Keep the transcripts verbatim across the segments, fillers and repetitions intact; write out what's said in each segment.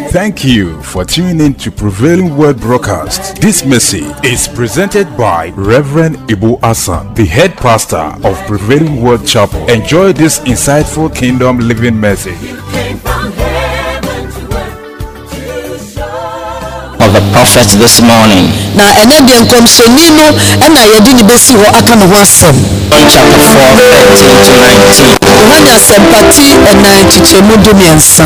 Thank you for tuning in to Prevailing Word Broadcast. This message is presented by Reverend Ibu Asan, the head pastor of Prevailing Word Chapel. Enjoy this insightful kingdom living message. Of the prophet this morning. Na enede nkomsheni no na yedi ni besi ho aka no ho asem. John chapter four thirteen to nineteen. Yohana sempati enan chichemu dumiensa.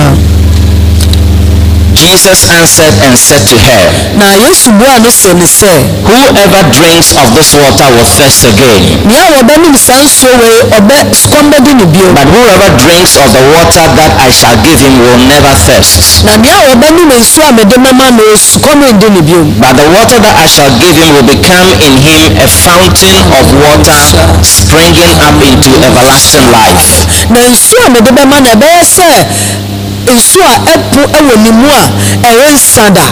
Jesus answered and said to her, Na Yesu bua no se ni se, whoever drinks of this water will thirst again. Nia oba ni sanso we obe skombe di ni bio. But whoever drinks of the water that I shall give him will never thirst. Na nia oba ni nsu amede mama no skombe di ni bio. But the water that I shall give him will become in him a fountain of water springing up into everlasting life. Na nsu amede mama na be se nsu a epu ewo ni mu a erensada.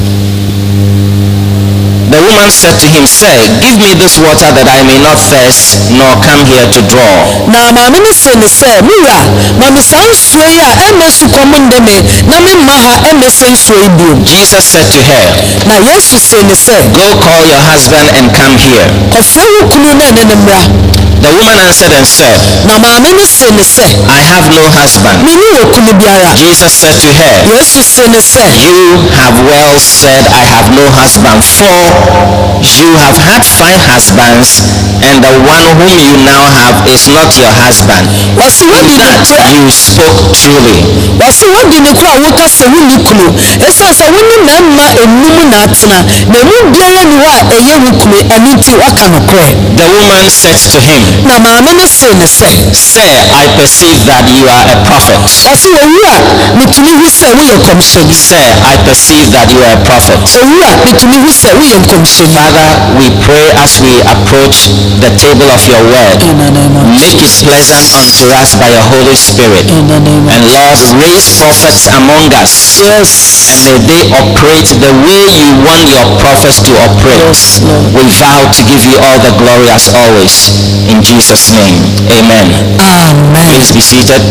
The woman said to him, Sir, give me this water that I may not thirst, nor come here to draw. Na maame ni se ni se, mira, mami sanso ya emesu komunde me, na me maha emese nso ibio. Jesus said to her, Na Yesu se ni se, go call your husband and come here. Kofu kunu na ne mra. The woman answered and said, Na maame ni se ni se, I have no husband. Mini okunu biara. Jesus said to her, Yesu se ni se, you have well said, I have no husband, for you have had five husbands, and the one whom you now have is not your husband. Wasi wadi ni That you spoke truly. Wasi wadi ni kwa wuka se wuni kunu. Esa sa wuni na ma enumu na atena. Na mu biara ni wa eye wukunu aniti waka no kre. The woman said to him, Na maame ni se ni se, Sir, I perceive that you are a prophet. Wasi owura mitumi hu se wo ye komsheni. Sir, I perceive that you are a prophet. Owura mitumi hu se wo ye komsheni. Father, we pray as we approach the table of your word. Make it pleasant unto us by your Holy Spirit. And Lord, raise prophets among us. Yes. And may they operate the way you want your prophets to operate. Yes, Lord. We vow to give you all the glory as always. In Jesus' name, amen. Amen. Please be seated.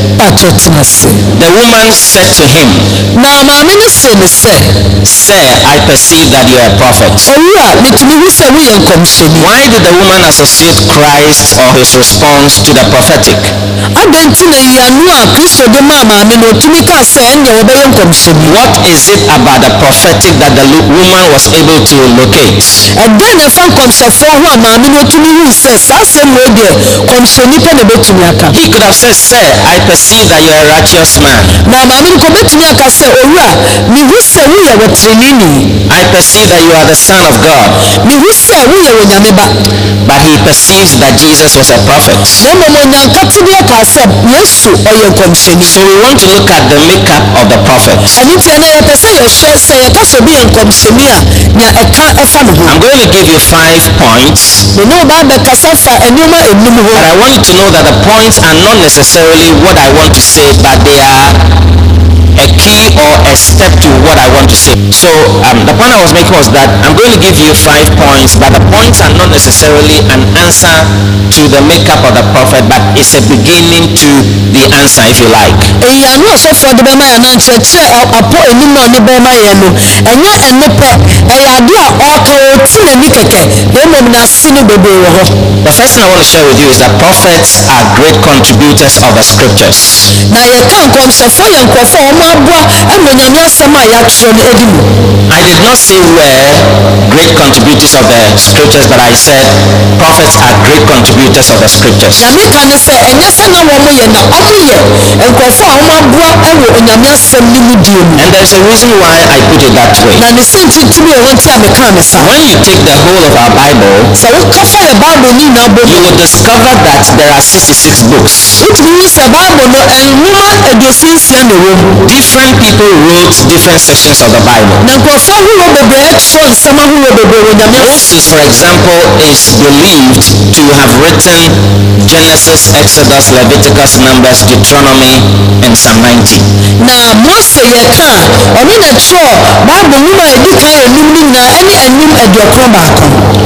The woman said to him, Na maame ni se ni se, Sir, I perceive that you are a prophet. owura mitumi hu se wo ye komsheni. Why did the woman associate Christ or his response to the prophetic? Adenti na yanu a Kristo de ma maame no tumi ka se enye wo be ye komsheni. What is it about the prophetic that the lo- woman was able to locate? Ede na fa komshefo ho a maame no tumi hu se sa se mo de komsheni pe na betumi aka. He could have said, Sir, I perceive that you are a righteous man. Na maame ko betumi aka se owura mi hu se wo ye wotrenini. I perceive that you are the Son of God. Mi hu se wo ye wonyame ba. But he perceives that Jesus was a prophet. Na mo mo nyankati bi aka se Yesu oye komsheni. So we want to look at the makeup of the prophet. Ani ti na ye pese ye hwe se ye ka so bi ye komsheni a nya eka efa no ho. I'm going to give you five points. Me no ba be kasa fa enuma enum ho. But I want you to know that the points are not necessarily what I want to say, but they are a key or a step to what I want to say. So um, the point I was making was that I'm going to give you five points, but the points are not necessarily an answer to the makeup of the prophet, but it's a beginning to the answer, if you like. Eya no so for the bema ya na nkyerɛkyerɛ apo enim na ne bema ya no enya ene pe eya ade a ɔka oti na ni keke na mmom na ase no bebe wɔ hɔ. The first thing I want to share with you is that prophets are great contributors of the scriptures. Na ye ka nkɔmhyɛfo yɛ nkɔfo a ɔmo aboa ɛma nyame asɛm a yɛatwerɛ no edi mu. I did not say were great contributors of the scriptures, but I said prophets are great contributors of the scriptures. Nyame ka ne sɛ ɛnyɛ sɛ na wɔn yɛ na ɔmo yɛ nkɔfo a ɔmo aboa ɛwɔ nyame asɛm no mu die mu. And there's a reason why I put it that way. Na ne sɛ ntintimi ɛwɔ nti a meka ne sa. When you take the whole of our Bible, Sɛ wokafa yɛ Bible ni na bɔ you will discover that there are sixty-six books. wotumi hu sɛ Bible no ɛnwoma aduosia nsia na ɛwɔ mu. Different people wrote different sections of the Bible. Na nkɔfo ahorow bebree ɛtwerɛ nsɛm ahorow bebree wɔ nyame asɛm. Moses, for example, is believed to have written Genesis, Exodus, Leviticus, Numbers, Deuteronomy, and Psalm ninety. Na Mose yɛ ka ɔno na ɛtwerɛ Bible nwoma a ɛdi kan enum no nyinaa ɛne enum aduɔkron baako.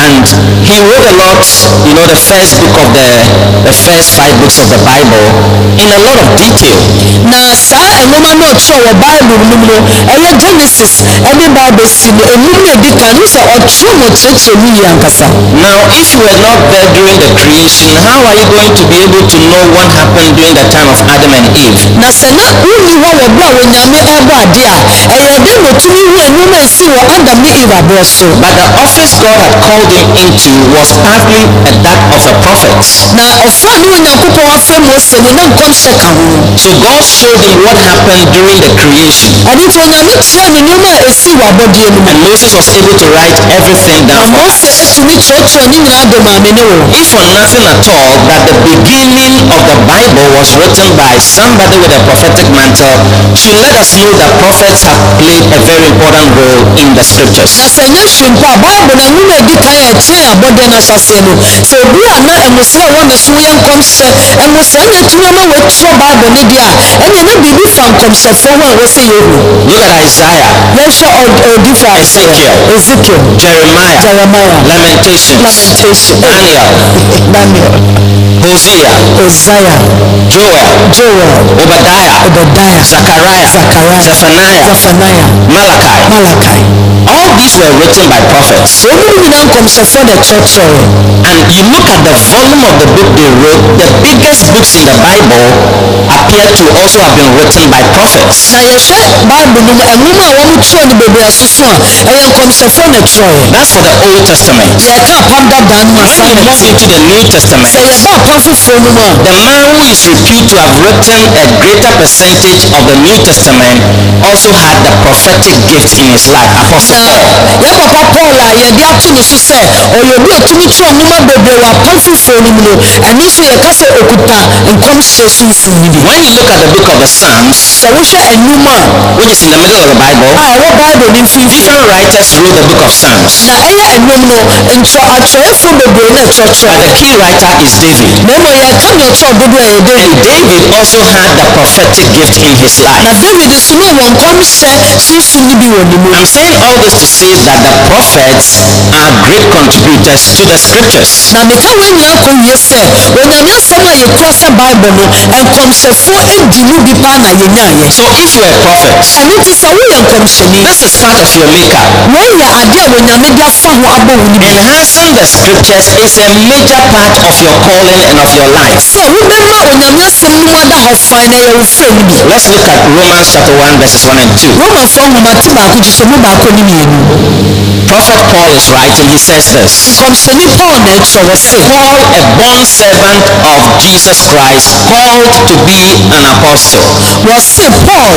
and he wrote a lot, you know, the first book of the the first five books of the Bible in a lot of detail. Na saa enwoma na ọtọ wọ Bible mu no ẹyẹ Genesis ẹni Bible si no emu na edi kan no sẹ ọtọ mo kyerɛkyerɛ mu yie ankasa. Now if you were not there during the creation, how are you going to be able to know what happened during the time of Adam and Eve? Na sɛ na wuni hɔ wɔ bere a Onyame ɛbɔ ade a ɛyɛ dɛ na otumi hu enwoma esi wɔ Adam ne Eve abụọ so. But the office God had called him into was partly a, that of a prophet. Na ɔfa ne Onyankopɔn afɛ Mose no na nkɔmhyɛ ka ho. So God showed him what happened during the creation. Ade nti Onyame kyerɛ ne nneɛma a esi wɔ abɔdeɛ no mu. And Moses was able to write everything down for us. Mose etumi kyerɛkyerɛ ne nyinaa de maame ne wɔ. If for nothing at all, that the beginning of the Bible was written by somebody with a prophetic mantle should let us know that prophets have played a very important role in the scriptures. Na sɛ nyɛ hwee mpo a Bible na nwoma edi kan a ɛkyerɛ abɔdeɛ no ahyɛseɛ no sɛ obi a na ɛmosra wɔ ne so yɛ nkɔmhyɛ ɛmosra na etumi ama wɔatwerɛ Bible no deɛ a ɛnna na biribi fa nkɔmhyɛfoɔ ho a wɔsɛ yɛhu. Look at Isaiah, yɛhwɛ odifo Ezekiel, Ezekiel, Jeremiah, Jeremiah, Lamentations, Lamentation, Daniel, Daniel, Hosea, Isaiah, Joel, Joel, Obadiah, Obadiah, Zechariah, Zechariah, Zephaniah, Zephaniah, Malachi. Malachi. All these were written by prophets. Wɔn mu nyinaa nkɔmhyɛfoɔ na ɛkyerɛkyerɛ. And you look at the volume of the book they wrote, the biggest books in the Bible appear to also have been written by prophets. Na yɛhwɛ Bible no mu nwoma a wɔn twerɛ no bebree asoso a ɛyɛ nkɔmhyɛfoɔ na ɛtwerɛ. That's for the Old Testament. Yɛka apam dadaa no asa When you move into the New Testament, sɛ yɛba apam foforɔ no mu a. the man who is reputed to have written a greater percentage of the New Testament also had the prophetic gift in his life, Apostle Na Paul. yɛn papa Paul a yɛde ato ne so sɛ ɔyɛ obi a tumi twerɛ nwoma bebree wɔ apam foforɔ no mu no ɛno nso yɛka sɛ okuta nkɔmhyɛ so mfoni bi. When you look at the book of the Psalms, Sɛ wohwɛ nwoma which is in the middle of the Bible, a ɛwɔ Bible ne mfimfini different writers wrote the book of Psalms. na ɛyɛ nnwom no ntwerɛ atwerɛfoɔ bebree na But ɛtwerɛtwerɛ. the key writer is David. Na mmom yɛka nea ɔtwerɛ dodoɔ ɛyɛ David. And David also had the prophetic gift in his Na life. David nso na ɔwɔ nkɔmhyɛ sunsun bi wɔ ne mu. I'm saying all this to say that the prophets are great contributors to the scriptures. Na meka wɔn nyinaa kɔ wie sɛ Onyame asɛm a yɛkura sɛ Bible no nkɔmhyɛfoɔ edi mu bi paa na yɛnyaayɛ. So if you're a prophet, Ɛno nti sɛ woyɛ nkɔmhyɛni this is part of your makeup. wɔyɛ ade a Onyame de afa ho abɔ wo ne bi. Enhancing the scriptures is a major part of your calling and of your life. Sɛ wobɛma Onyame asɛm no mu ada hɔ fan na ɛyɛ wo fɛ no bi. Let's look at Romans chapter one verses one and two. Romafoɔ nwoma ti baako gye so mu baako ne mmienu. Prophet Paul is writing, he says this: Nkɔmhyɛni Paul na ɛtwerɛ wɔ se. Paul, a born servant of Jesus Christ, called to be an apostle. Wɔse Paul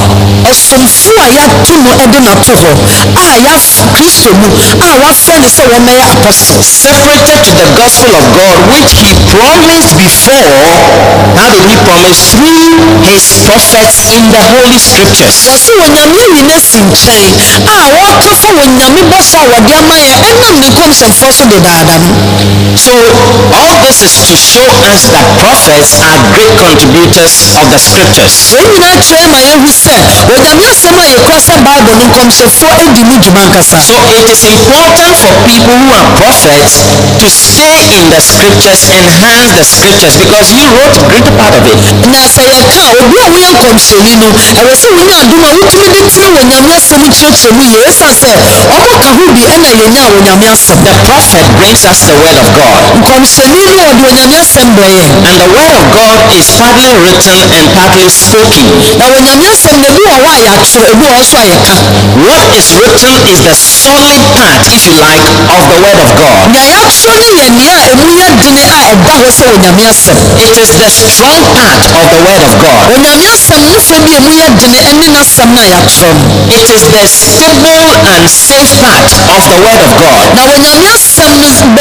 ɔsomfo a yɛato no de n'ato hɔ a yɛafa Kristo mu a wɔafrɛ no sɛ wɔmmɛyɛ apostles. Separated to the gospel of God, which he promised before. How did he promise? Through his prophets in the holy scriptures. Wɔse Onyame ayi no asi nkyɛn a wɔkafa Onyame bɔhyɛ a wɔde ama yɛn ɛnam ne nkɔmhyɛfoɔ so dedaada no. So all this is to show us that prophets are great contributors of the scriptures. Wɔn nyinaa kyerɛ ma yɛhu sɛ Onyame asɛm a yɛkura sɛ Bible no nkɔmhyɛfoɔ edi mu dwuma nkasa. So it is important for people who are prophets to stay in the scriptures, enhance the scriptures, because you wrote a greater part of it. Na sɛ yɛka obi a woyɛ nkɔmhyɛni no ɛwɔ sɛ wonya adom a wotumi de tiri wɔ Nyame asɛm kyerɛkyerɛ mu yie ɛsiane sɛ ɔmo ka ho bi ɛna yɛnya wɔ Nyame asɛm. The prophet brings us the word of God. Nkɔmhyɛni no ɔde Onyame asɛm brɛ yɛn. And the word of God is partly written and partly spoken. Na wɔ Nyame asɛm no ebi wɔ hɔ a yɛatwerɛ ebi wɔ hɔ so a yɛka. What is written is the solid part, if you like, of the word of God. Nea yɛatwerɛ no yɛ nea a emu yɛ dene a ɛda hɔ sɛ Onyame asɛm. It is the strong part of the word of God. Onyame asɛm no fa bi a emu yɛ dene ɛne n'asɛm no a yɛatwerɛ no. It is the stable and safe part of the word of God. Na wɔ Nyame asɛm no baabi deɛ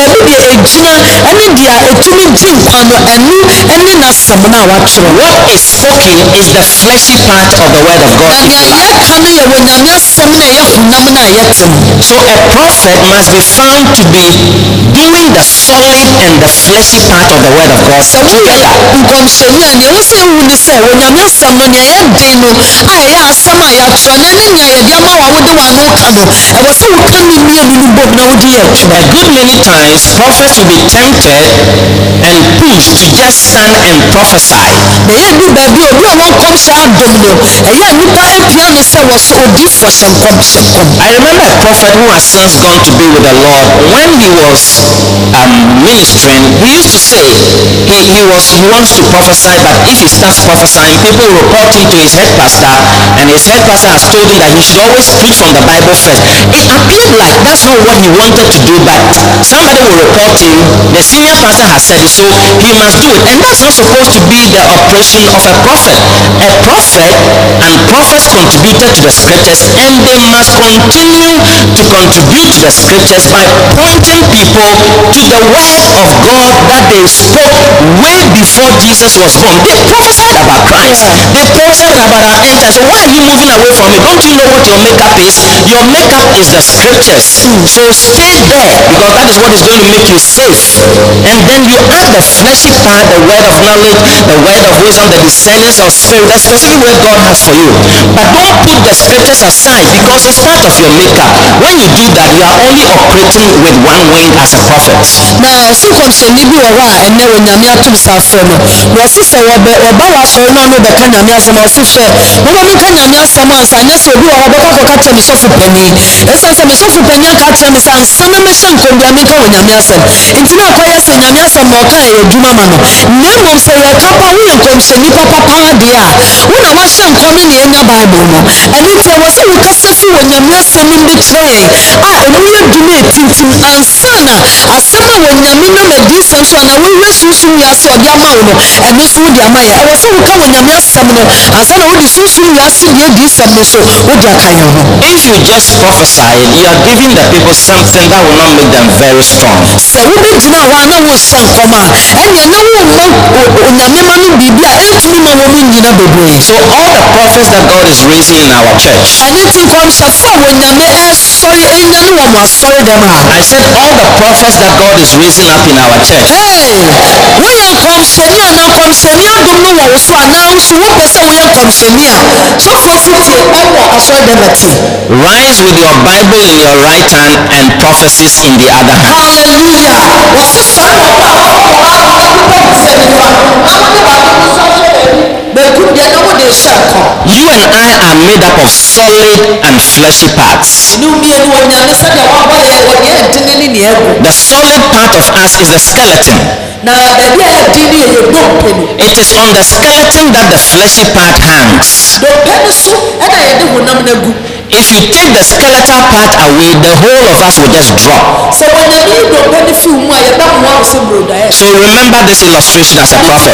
egyina ɛne dia etumi gye nkwa no ɛnu ɛne n'asɛm na watwerɛ. What is spoken is the fleshy part of the word of God. Na nea yɛka no yɛ wɔ nyame asɛm na ɛyɛ honam na yɛte mu. So a prophet must be found to be doing the solid and the fleshy part of the word of God together. Nkɔmhyɛni a nea ɛwɔ sɛ ehu ne sɛ wɔ nyame asɛm no nea ɛyɛ den no a ɛyɛ asɛm a yɛatwerɛ no ɛne nea yɛde ama wo a wode w'ano ka no ɛwɔ sɛ woka ne mmienu no bom na wode yɛ adwuma. A good many times prophets will be tempted and pushed to just stand and prophesy. Na ɛyɛ du baabi obi a wɔn nkɔmhyɛ adom no ɛyɛ nnipa apia no sɛ wɔso odiifoɔ hyɛ nkɔm hyɛ nkɔm. I remember a prophet who has since gone to be with the Lord. When he was um, ministering, he used to say he, he was he wants to prophesy, but if he starts prophesying, people will report him to his head pastor, and his head pastor has told him that he should always preach from the Bible first. It appeared like that's not what he wanted to do, but somebody will report him. The senior pastor has said it, so he must do it, and that's not supposed to be the operation of a prophet. A prophet and prophets contributed to the scriptures, and they must continue to contribute to the scriptures by pointing people to the word of God that they spoke way before Jesus was born. They prophesied about Christ. They prophesied about our end time. So why are you moving away from it? Don't you know what your makeup is? Your makeup is the scriptures. So stay there, because that is what is going to make you safe. And then you add the fleshy part, the word of knowledge, the word of wisdom, the discernment of spirit, the specific word God has for you. But don't put the scriptures aside, because it's part of your makeup. When you do that, you are only operating with one wing as a prophet. Na ɔso nkɔmhyɛni bi wɔ hɔ a ɛnnɛ wɔ nyame atom sa afrɛ no na ɔse sɛ wɔbɛ wɔba wɔ asɔre no ano bɛka nyame asɛm a ɔse hwɛ wɔma meka nyame asɛm ansa anyɛ sɛ obi wɔ hɔ bɛkɔ akɔka kyerɛ me sɔfo panyin ɛsiane sɛ me sɔfo panyin aka kyerɛ me sɛ ansa na mɛhyɛ nkɔmmua meka wɔ nyame asɛm nti na akɔyɛ sɛ nyame asɛm na ɔka ɛyɛ adwuma ma no na mmom sɛ yɛka pa woyɛ nkɔmhyɛni papapaa deɛ a wo na wahyɛ nkɔm no ne ɛnya bible no ɛno nti ɛwɔ sɛ wokasa fi wɔ nyame asɛm no de kyerɛ yɛn a ɛmu yɛ dwuma ɛtintim ansa na asɛm a wɔ nyame nam adiyisɛm so ana woyɛ sunsum wiase ɔde ama wo no ɛno so wode ama yɛ ɛwɔ sɛ woka wɔ nyame asɛm no ansa na wode sunsum wiase deɛ adiyisɛm no so wode aka yɛn ho. If you just prophesy, you are giving the people something that will not make them very strong. Sɛ wobɛgyina hɔ a na wohyɛ nkɔm a ɛneɛ na womma onyame ma no biribi a ɛntumi ma wɔ mu nyina bebree. So all the prophets that God is raising in our church, ɛne nti nkɔmhyɛfo a wɔ nyame ɛsɔre ɛnya no wɔ mo asɔre dɛm a I said all the prophets that God is raising up in our church, hey woyɛ nkɔmhyɛni anaa nkɔmhyɛni adom no wɔ wo so anaa nso wopɛ sɛ woyɛ nkɔmhyɛni a sɔfoɔ titie ɛwɔ asɔre dɛm atie. rise with your Bible in your right hand and prophecies in the other hand. Hallelujah. wɔse sɔre wɔ hɔ a wɔwɔ hɔ a wɔde pɛ sɛ nifa na wode baako no so ahyɛ baabi baakum deɛ na wode hyɛ nkɔm. You and I are made up of solid and fleshy parts. ne mmienu wɔ nyame sɛdeɛ wɔabɔ yɛ wɔde ɛdene ne ne ɛgu. The solid part of us is the skeleton. na baabi a ɛdi ne yɛ dompe no. It is on the skeleton that the fleshy part hangs. dompe no so ɛna yɛde honam no agu. If you take the skeletal part away, the whole of us will just drop. sɛ wɔnyame yi dompe no fi wo mu a yɛbɛmoa wo sɛ burodaeɛ. So remember this illustration as a prophet.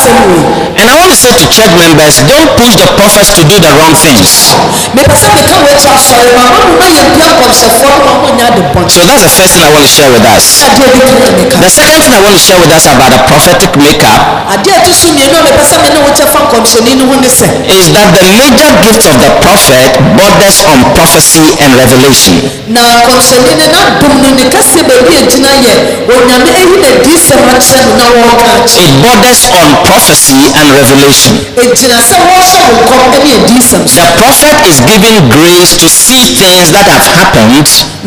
And I want to say to church members, don't push the prophets to do the wrong things. So that's the first thing I want to share with us. The second thing I want to share with us about the prophetic makeup is that the major gift of the prophet borders on prophecy and revelation. It borders on prophecy and revelation. The prophet is given grace to see things that have happened,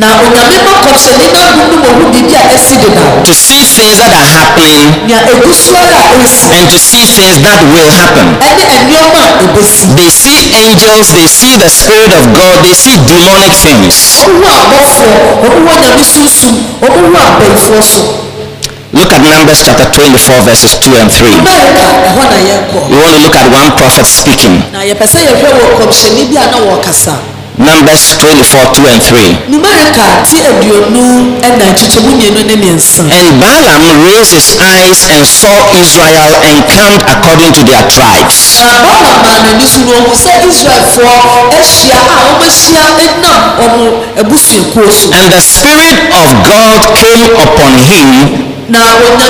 to see things that are happening, and to see things that will happen. They see angels, they see the Spirit of God, they see demonic things. Look at Numbers chapter twenty-four verses two and three. We want to look at one prophet speaking. Numbers twenty-four, two and three. And Balaam raised his eyes and saw Israel encamped according to their tribes. And the Spirit of God came upon him. Then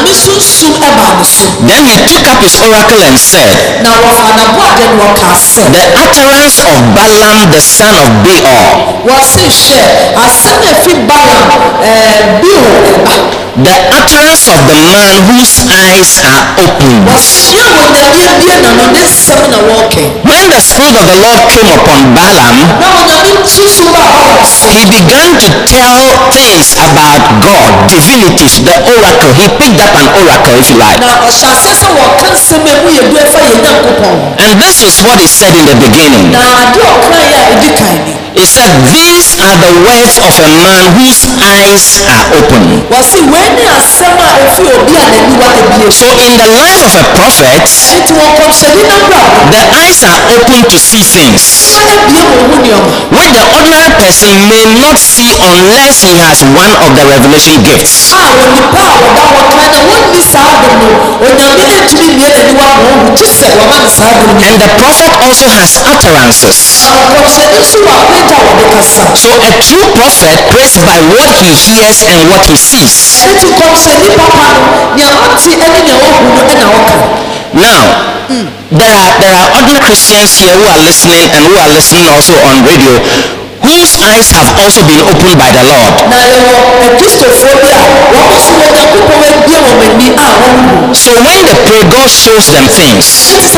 he took up his oracle and said, the utterance of Balaam the son of Beor, the utterance of the man whose eyes are open. When the Spirit of the Lord came upon Balaam, he began to tell things about God, divinities, the oracle. He picked up an oracle, if you like. And this is what he said in the beginning. He said, these are the words of a man whose eyes are open. So in the life of a prophet, the eyes are open to see things which the ordinary person may not see unless he has one of the revelation gifts. And the prophet also has utterances. So a true prophet prays by what he hears and what he sees. Now, mm. there are there are other Christians here who are listening and who are listening also on radio, whose eyes have also been opened by the Lord. So when they pray, God shows them things. It's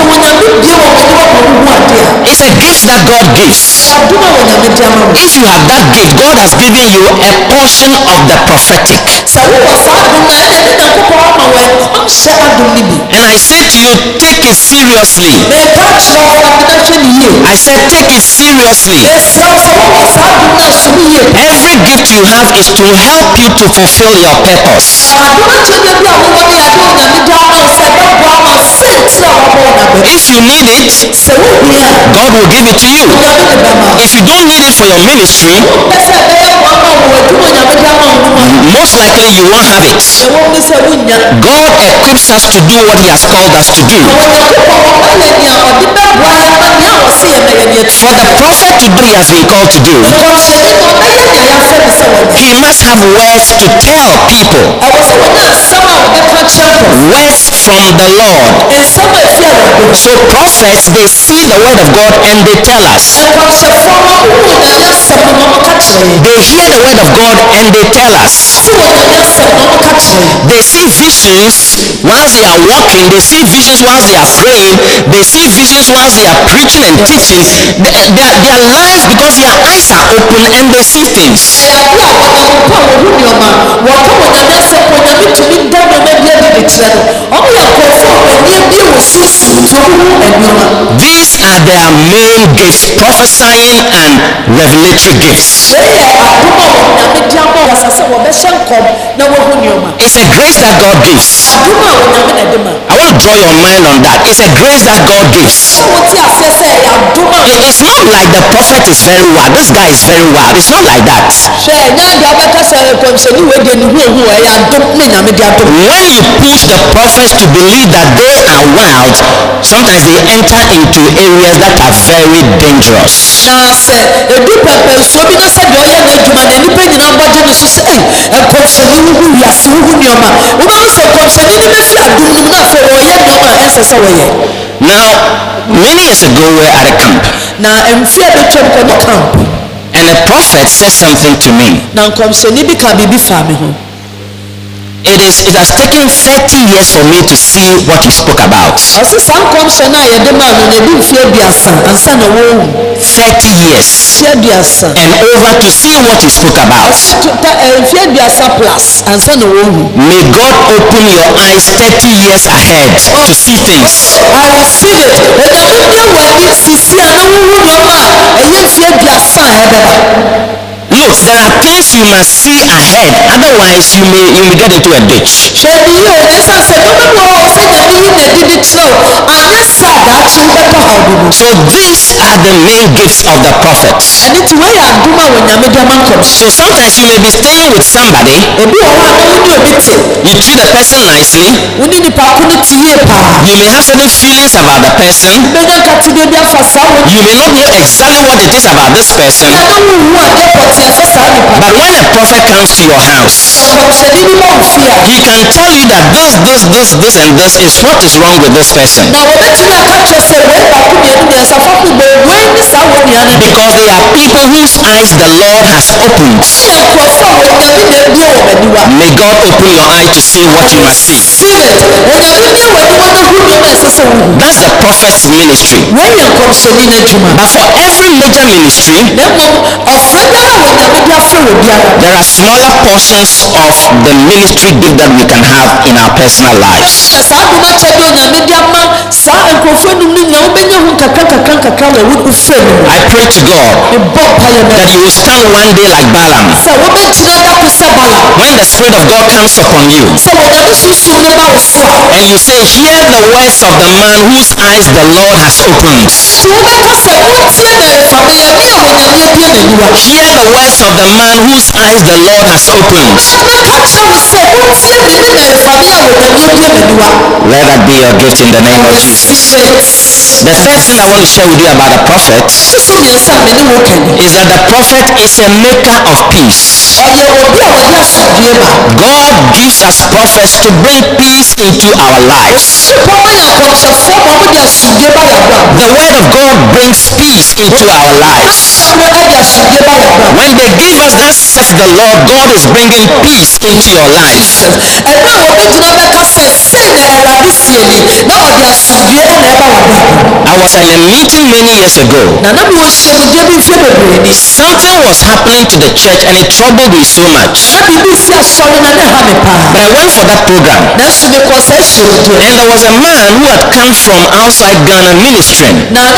a gift that God gives. If you have that gift, God has given you a portion of the prophetic. And I say to you, take it seriously. I said, take it seriously. Every gift you have is to help you to fulfill your purpose. If you need it, God will give it to you. If you don't need it for your ministry, most likely you won't have it. God equips us to do what he has called us to do. For the prophet to do what he has been called to do, he must have words to tell people. Words from the Lord. So prophets, they see the word of God and they tell us. They hear the word of God and they tell us. They see visions whilst they are walking. They see visions whilst they are praying. They see visions whilst they are preaching and teaching. Their, their, their lives, because their eyes are open and they see things. These are their main gifts, prophesying and revelatory gifts. It's a grace that God gives. I want to draw your mind on that. It's a grace that God gives. It's not like the prophet is very wild. This guy is very wild. It's not like that. When you push the prophets to believe that they are wild, sometimes they enter into areas that are very dangerous. Now, many years ago we were at a camp. And a prophet said something to me. It is. It has taken thirty years for me to see what he spoke about. Thirty years and over to see what he spoke about. May God open your eyes thirty years ahead to see things. I receive it. Look, there are things you must see ahead, otherwise you may you may get into a ditch. So these are the main gifts of the prophets. So sometimes you may be staying with somebody, you treat the person nicely, you may have certain feelings about the person, you may not know exactly what it is about this person, but when a prophet comes to your house, he can tell you that this, this, this, this and this is what is wrong with this person. Because they are people whose eyes the Lord has opened. May God open your eye to see what you must see. That's the prophet's ministry. But for every major ministry, there are smaller portions of the ministry gift that we can have in our personal lives. I pray to God that you will stand one day like Balaam. When the Spirit of God comes upon you and you say, hear the words of the man whose eyes the Lord has opened. Hear the words of the man whose eyes the Lord has opened. Let that be your gift in the name of Jesus. The third thing I want to share with you about a prophet is that the prophet is a maker of peace. God gives us prophets to bring peace into our lives. The word of God brings peace into our lives. When they give us that says the Lord, God is bringing peace into your life. I was in a meeting many years ago. Something was happening to the church and it troubled me so much. But I went for that program. And there was a man who had come from outside Ghana ministering.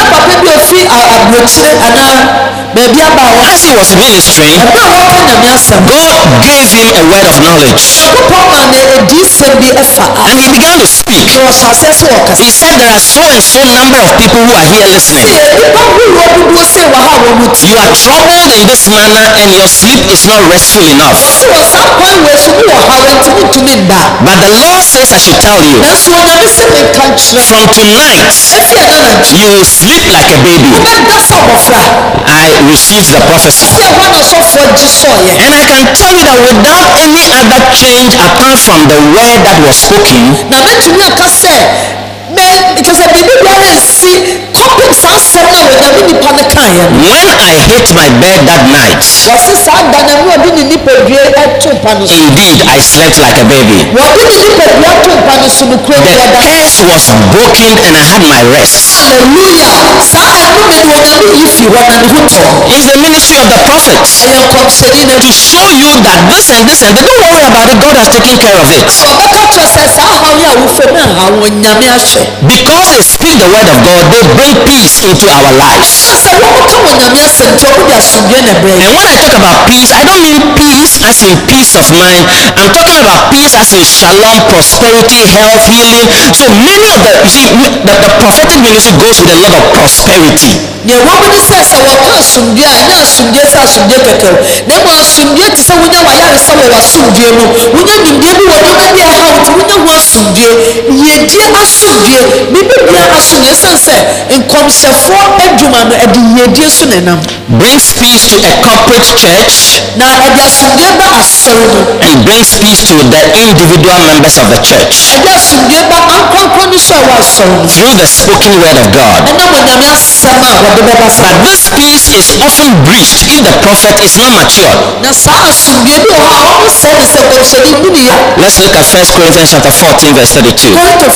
As he was ministering, God gave him a word of knowledge. And he began to speak. He said there are so and so number of people who are here listening. You are troubled in this manner and your sleep is not restful enough. But the Lord says I should tell you, from tonight you will sleep like a baby. I received the prophecy. And I can tell you that without any other change apart from the word that was spoken, when I hit my bed that night, indeed I slept like a baby. The curse was broken and I had my rest. It's the ministry of the prophets to show you that this and this and this, don't worry about it, God has taken care of it. Because they speak the word of God, they bring peace into our lives. And when I talk about peace, I don't mean peace as in peace of mind. I'm talking about peace as in shalom, prosperity, health, healing. So many of the, you see, the, the prophetic ministry goes with a lot of prosperity. But when the Spirit of God comes upon you and brings peace to a corporate church and brings peace to the individual members of the church through the spoken word of God. But this peace is often breached if the prophet is not mature. Let's look at First Corinthians chapter fourteen verse thirty-two.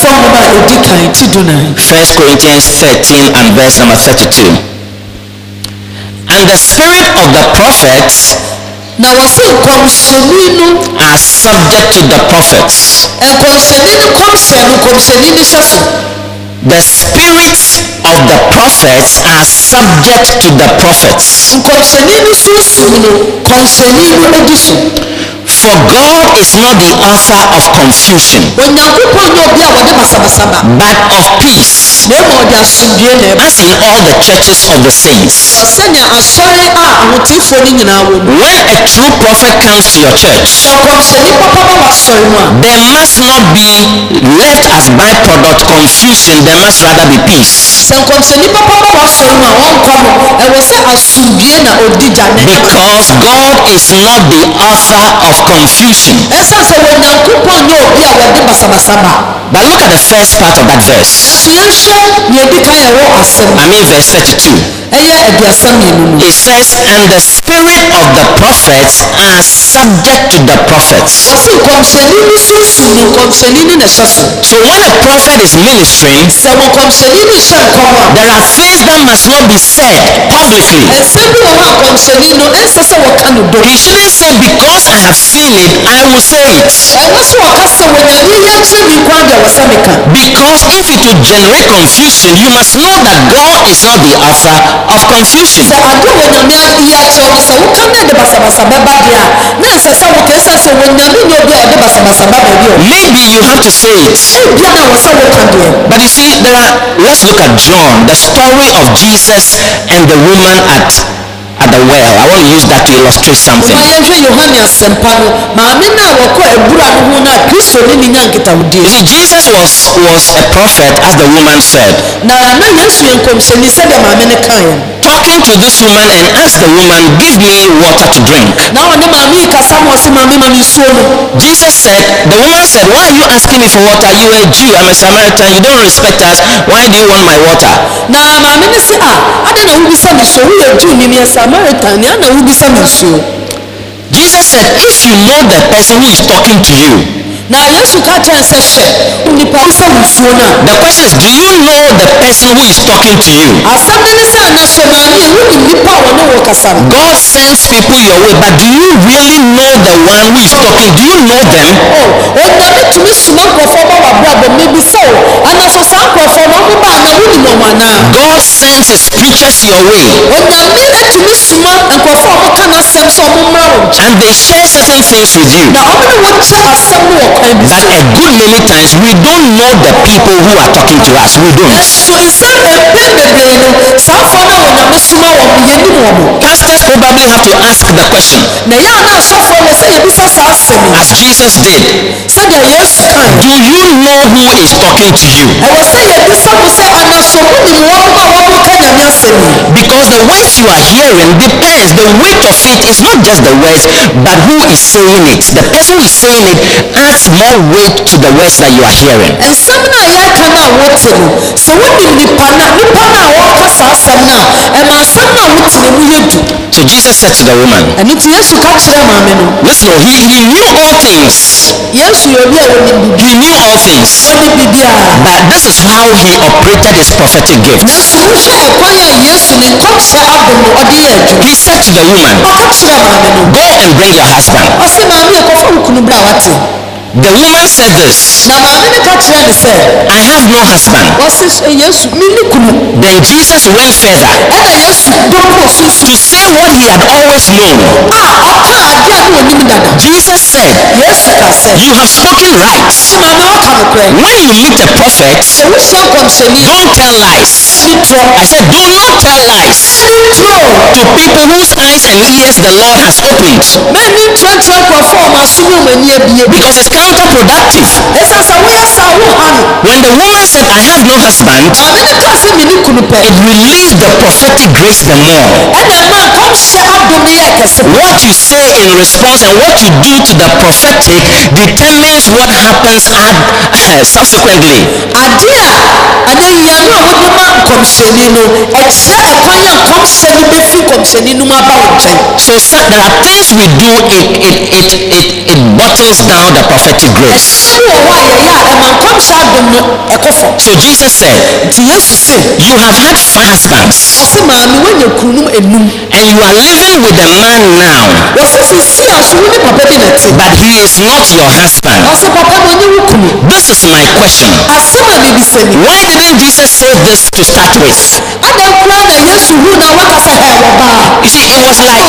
First Corinthians thirteen and verse number thirty-two. And the spirit of the prophets are subject to the prophets. The spirits of the prophets are subject to the prophets. For God is not the author of confusion, but of peace, as in all the churches of the saints. When a true prophet comes to your church, there must not be left as byproduct confusion, there must rather be peace. Because God is not the author of confusion. But look at the first part of that verse. I mean verse thirty-two. It says, and the spirit of the prophets are subject to the prophets. So when a prophet is ministering, there are things that must not be said publicly. He shouldn't say, because I have seen it, I will say it. Because if it will generate confusion, you must know that God is not the author of confusion. Maybe you have to say it. But you see, there are, let's look at John, the story of Jesus and the woman at at the well. I want to use that to illustrate something. You see, Jesus was was a prophet, as the woman said, talking to this woman and asked the woman, give me water to drink. Jesus said, the woman said, why are you asking me for water? You are a Jew, I'm a Samaritan, you don't respect us, why do you want my water? Jesus said, if you know the person who is talking to you, the question is, do you know the person who is talking to you? God sends people your way, but do you really know the one who is talking? Do you know them? God sends his preachers your way, and they share certain things with you. But a good many times we don't know the people who are talking to us. We don't. Pastors probably have to ask the question, as Jesus did. Do you know who is talking to you? Because the words you are hearing depends. The weight of it is not just the words, but who is saying it. The person who is saying it adds more weight to the words that you are hearing. So Jesus said to the woman, listen, he, he knew all things. He knew all things. But this is how he operated his prophetic gift. He said to the woman, go and bring your husband. The woman said this, I have no husband. Then Jesus went further to say what he had always known. Jesus said, you have spoken right. When you meet a prophet, don't tell lies. I said, do not tell lies to people whose eyes and ears the Lord has opened. Because it's counterproductive. When the woman said, I have no husband, it released the prophetic grace the more. What you say in response and what you do to the prophetic determines what happens at, uh, subsequently. So, so there are things we do, it, it, it, it, it bottles down the prophetic. prophetic grace. So Jesus said, you have had five husbands, and you are living with a man now, but he is not your husband. This is my question. Why didn't Jesus say this to start with? You see, it was like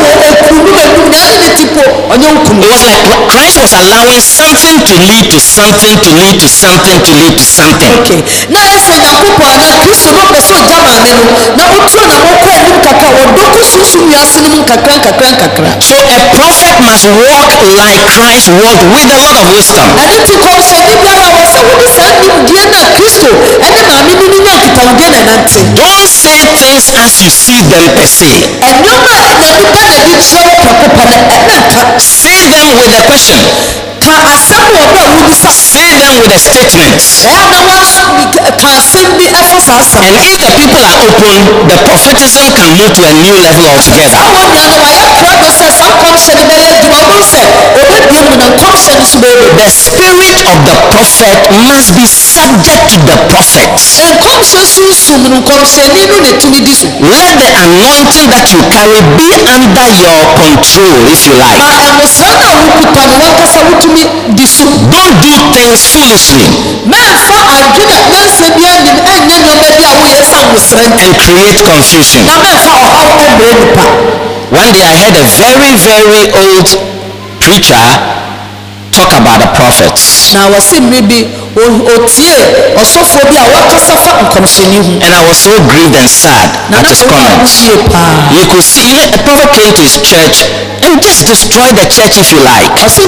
it was like Christ was allowing something to lead to something to lead to something to lead to something. Okay. Now I say na kupo na Kristo no peso jama ne no na otuo na okwa nim kakra odoko susu wiase nim kakra kakra kakra. So a prophet must walk like Christ walked with a lot of wisdom. And it comes so ni biara wo say wo say nim die na Kristo ene ma mi ni nya kita wo na nante. Don't say things as you see them per se. Enyoma na nipa na di chiro pakopa na enka. Say them with a question. Ka asem wo bra wo bi sa. Say them with a statement. Eh na wa ka asem bi efa sa sa. And if the people are open, the prophetism can move to a new level altogether. Awo ni ana wa ya kra do say some concept be ya di wa mo say obedi mu na concept so be. The spirit of the prophet must be subject to the prophet. And concept so sum no concept ni no de tumi di so. Let the anointing that you carry be under your control, if you like. Ma e mo sa na wo kuta no wa kasa wo tumi di so. Don't do things foolishly. Man fa adwena na se bia ni enye nyoma bia wo ye sa wo sran and create confusion. Na man fa o ha o bre nipa. One day I heard a very very old preacher talk about the prophets. Na wasi maybe otie osofo bi a wakasa fa nkomsheni hu. And I was so grieved and sad at his comments. You could see, you know, a prophet came to his church and just destroy the church if you like. So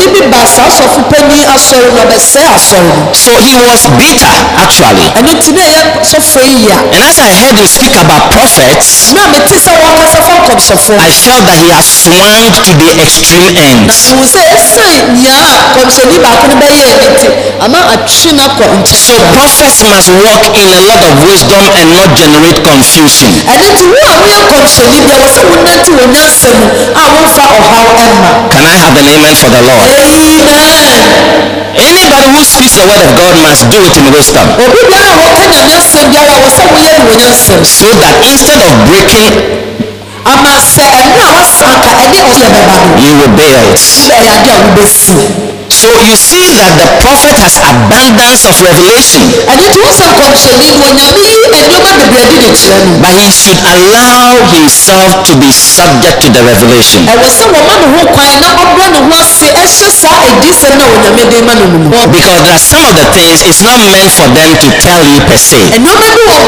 he was bitter actually. And as I heard him speak about prophets, I felt that he has swung to the extreme ends. So prophets must walk in a lot of wisdom and not generate confusion. Can I have an amen for the Lord? Amen. Anybody who speaks the word of God must do it in wisdom. So that instead of breaking, you will build. So you see that the prophet has abundance of revelation, but he should allow himself to be subject to the revelation. Because there are some of the things it's not meant for them to tell you per se. And don't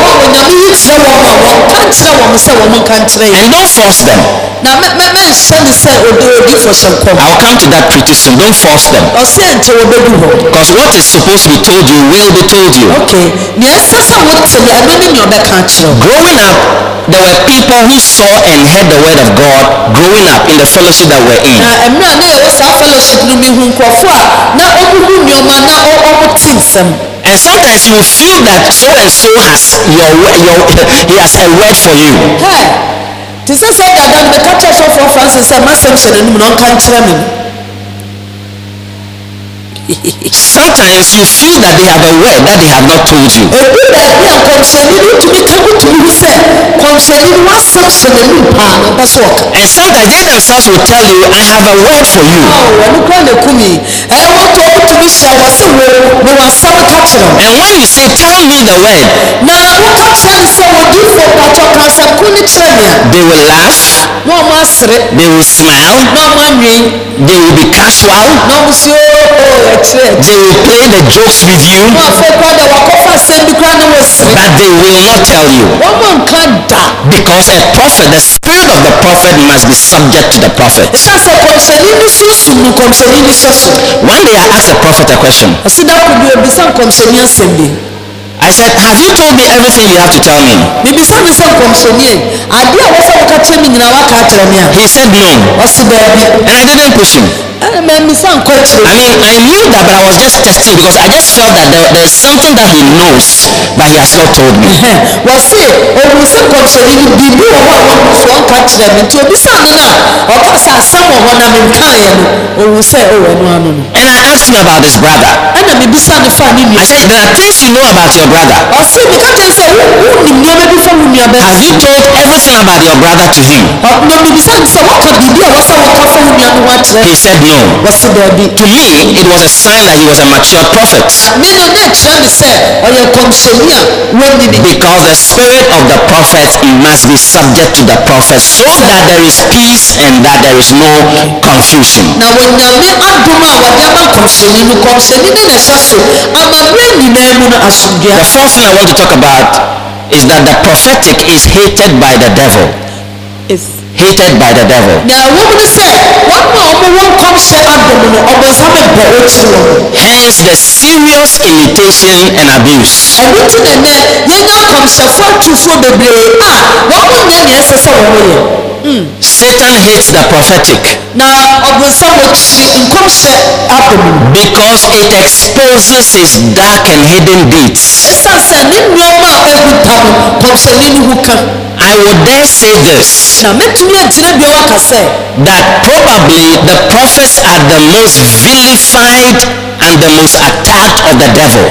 force them. I'll come to that pretty soon. Don't force them. Because what is supposed to be told you will be told you. Okay. Growing up, there were people who saw and heard the word of God growing up in the fellowship that we're in. And sometimes you feel that so and so has your your he has a word for you. Sometimes you feel that they have a word that they have not told you. And sometimes they themselves will tell you, I have a word for you. And when you say, tell me the word, they will laugh, they will smile, they will be casual, they will play the jokes with you, but they will not tell you. Because a prophet, the spirit of the prophet must be subject to the prophet. One day I asked the prophet a question. I said, have you told me everything you have to tell me? He said no. And I didn't push him. I mean, I knew that, but I was just testing because I just felt that there, there's something that he knows, but he has not told me. Well, see, oh, we say concerning the Bible, one catch them into this one now. Or some of one I'm in kind, or we say, oh, no, no. And I asked him about his brother. And I'm a son of family. I said, there are things you know about your brother. Or see, we can't say, who never before whom you are better. Have you told everything about your brother to him? Or no, we say, what could be there? What's our coffee whom you are what? He said no. What's the baby? To me, it was a sign that he was a mature prophet. Because the spirit of the prophet must be subject to the prophet so that there is peace and that there is no confusion. Now, when you are the fourth thing I want to talk about is that the prophetic is hated by the devil. It's hated by the devil. Hence the serious imitation and abuse. Mm. Satan hates the prophetic because it exposes his dark and hidden deeds. I would dare say this, that probably the prophets are the most vilified and the most attacked of the devil.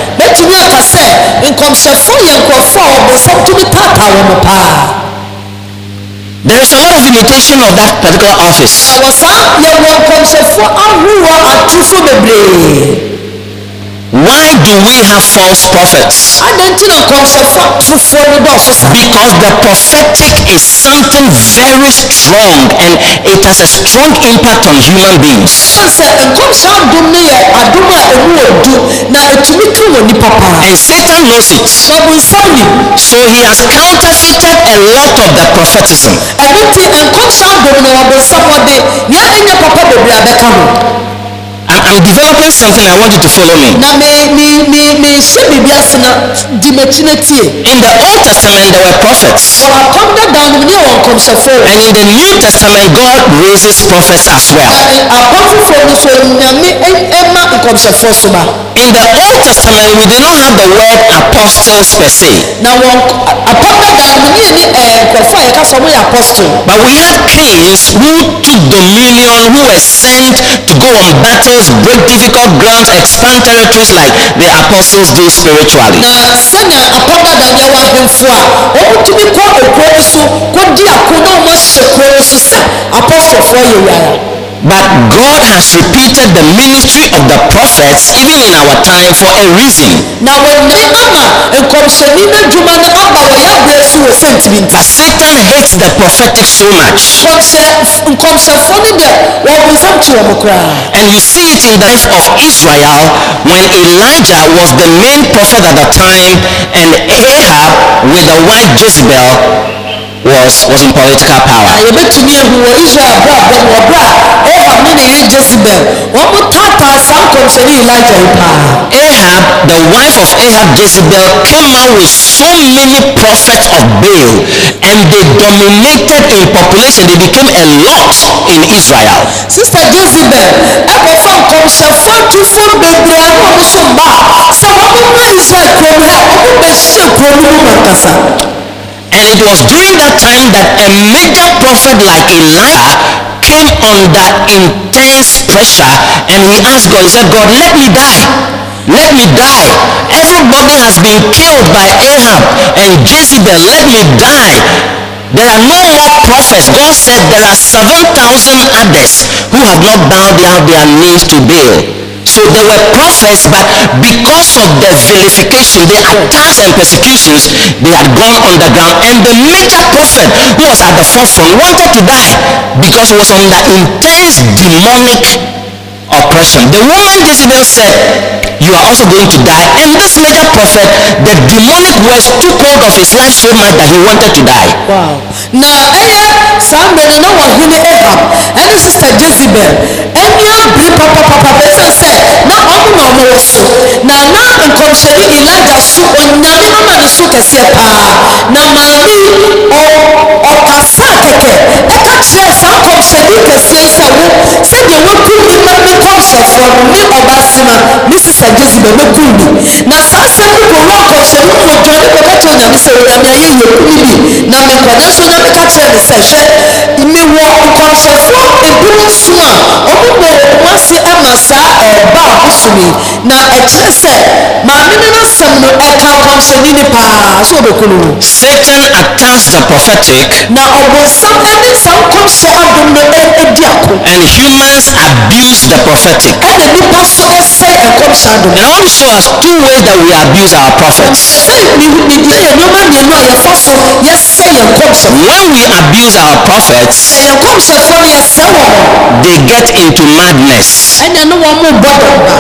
There is a lot of imitation of that particular office. Why do we have false prophets? Because the prophetic is something very strong and it has a strong impact on human beings. And Satan knows it. So he has counterfeited a lot of the prophetism. I'm, I'm developing something. I want you to follow me. In the Old Testament there were prophets, and in the New Testament God raises prophets as well. In the Old Testament we did not have the word apostles per se, but we had kings who took dominion, who were sent to go on battles, break difficult grounds, expand territories like the apostles do spiritually. But God has repeated the ministry of the prophets even in our time for a reason. Satan hates the prophetic so much. And you see it in the life of Israel when Elijah was the main prophet at the time and Ahab with the wife Jezebel was was in political power. Ahab, the wife of Ahab, Jezebel, came out with so many prophets of Baal and they dominated in population. They became a lot in Israel. Sister Jezebel, and it was during that time that a major prophet like Elijah came under intense pressure and he asked God, he said, God, let me die. Let me die. Everybody has been killed by Ahab and Jezebel. Let me die. There are no more prophets. God said there are seven thousand others who have not bowed down their knees to Baal. So there were prophets, but because of the vilification, the attacks and persecutions, they had gone underground. And the major prophet who was at the forefront wanted to die because he was under intense demonic oppression. The woman Jezebel said, you are also going to die. And this major prophet, the demonic words took hold of his life so much that he wanted to die. Wow. Now, somebody know what he Ahab and his sister Jezebel. And you bring papa papa person said, now I'm not more so. Now now in concerning Elijah so on now the so kese pa. Now mami or or kasateke. Eka chile sa concept bɔne kɛseɛ sɛ wo sɛdeɛ wakum me ma mɛkɔ nhyɛfoɔ no ne ɔbasema ne sisa Jezebel mɛkum bi na saa asɛm no kɔwura kɔhyɛ no mu ɔdwane kɔka kyerɛ Onyame sɛ Onyame ayɛ yɛ kum bi na mekɔ nanso Onyame ka kyerɛ ne sɛ hwɛ mewɔ nkɔmhyɛfoɔ ebinom nso a ɔmo bɔ wɔn ase ama saa ɛɛba a ɔsom yi na ɛkyerɛ sɛ maame no n'asɛm no ɛka nkɔmhyɛni ne paa so ɔbɛku no ho. Satan attacks the prophetic, na ɔbɔnsam ɛne saa nkɔmhyɛ adom no ɛdi ako. and humans abuse the prophetic. ɛna nipa so ɛsɛ nkɔmhyɛ adom. And I want to show us two ways that we abuse our prophets. sɛ mi mi gyina yɛn nneɛma mmienu a yɛfa so yɛsɛ yɛn nkɔmhyɛ. When we abuse our prophets, sɛ yɛn nkɔmhyɛfoɔ no yɛsɛ wɔn. they get into madness. ɛna ne wɔn mo bɔ dɔmba.